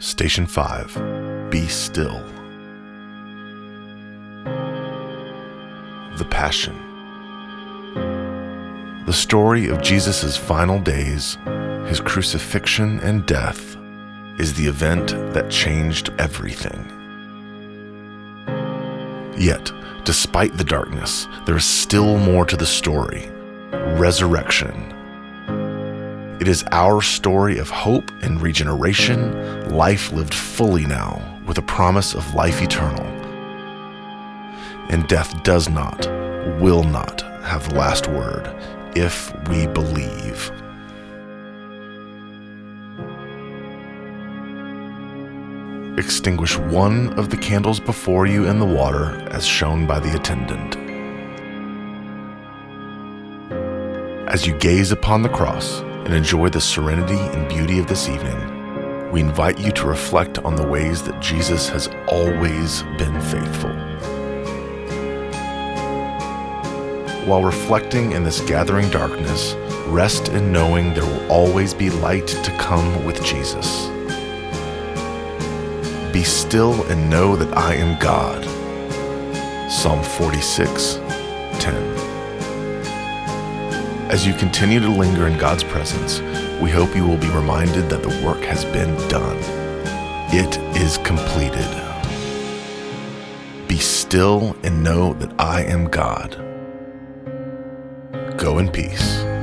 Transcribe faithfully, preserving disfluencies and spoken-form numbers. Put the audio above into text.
Station five. Be still. The Passion. The story of Jesus' final days, his crucifixion and death, is the event that changed everything. Yet, despite the darkness, there is still more to the story: resurrection. It is our story of hope and regeneration, life lived fully now, with a promise of life eternal. And death does not, will not, have the last word, if we believe. Extinguish one of the candles before you in the water, as shown by the attendant. As you gaze upon the cross and enjoy the serenity and beauty of this evening, we invite you to reflect on the ways that Jesus has always been faithful. While reflecting in this gathering darkness, rest in knowing there will always be light to come with Jesus. Be still and know that I am God. Psalm forty-six, ten. As you continue to linger in God's presence, we hope you will be reminded that the work has been done. It is completed. Be still and know that I am God. Go in peace.